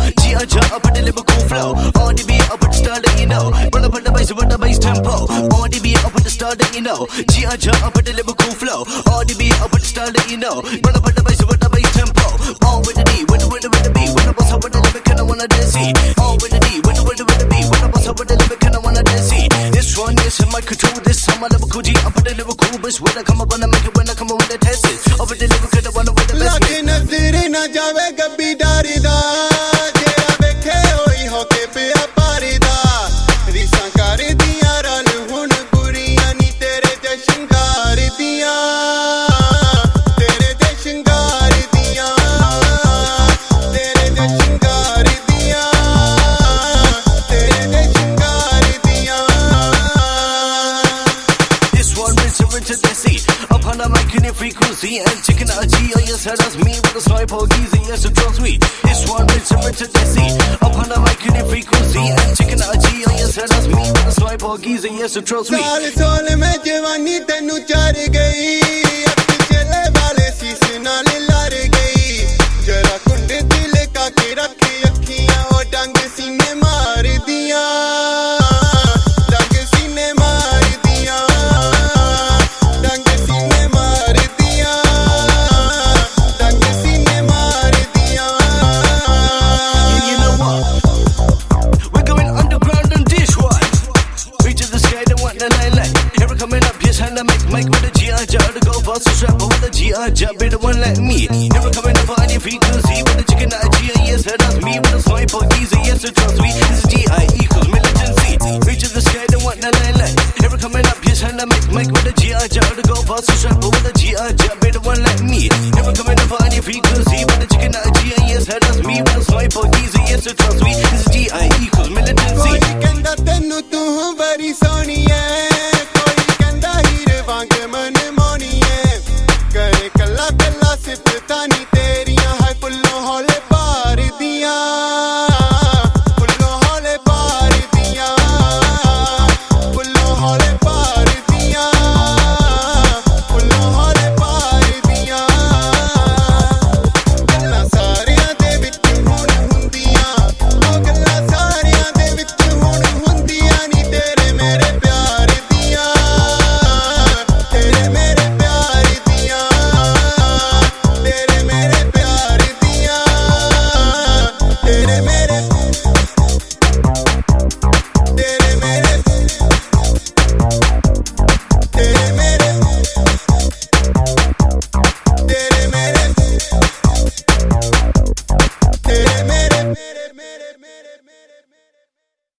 G.I. up with the lyrical flow. On the beat, up with the style that you know. Run up with the bass tempo. On the beat, up with the style that you know. G.I. up with the lyrical flow. On the beat, up with the style that you know. Run up with the bass tempo. On with the D, with the beat. When I bust up with the lyric and I wanna dance it. On with the D, with the beat. When I bust up with the lyric and I wanna dance it. This one is in my control. This time my lyrical G, up with the lyrical bitch. When I come up, when I make it, when I come up with the test it. Up with the lyric and I wanna with the best. Lagi nazire na jawe kabhi dari da. Jera bekhe hoi hoke piya pari da. Risan kar diya ran hun buriya ni tere jashan kar diya. Tere jashan kar diya. Tere jashan kar diya. Tere jashan kar diya. This one is to the sea. Upon the mic in your frequency and chicken a G. Oh yes, that's me with a sniper geezy. Yes, it draws me. This one is to the sea. Upon the mic in your frequency and chicken a G. Oh yes, that's me with a sniper geezy. Yes, it draws me. Saal soal mein jawani tenu char gayi. Ab chale wale sis naal lar gayi. Jara kund dil ka ke rakhe akhiyan ho dang sine maar diya. Dang sine maar diya. Dang sine maar diya. Dang sine maar diya. You know what? We're going underground on this one. Reach to the sky, they want the limelight. Here coming up, yes, and I make with a G.I. to go for some strap. But with a G.I. be the one like me. Here coming up on your frequency with a chicken a G. Yes, that's me with a sniper geezer. Yes, it trust me. This is G.I. equals militancy. Reach to the sky, they want the limelight. Here coming up, yes, and I make with a G.I. to go for some strap. But with a G.I. be the one like me. Here coming up on your frequency with a chicken a G. Yes, that's me with a sniper geezer. Yes, it trust me. This is G.I. equals militancy. Koi kenda tenu tu bari soni hai.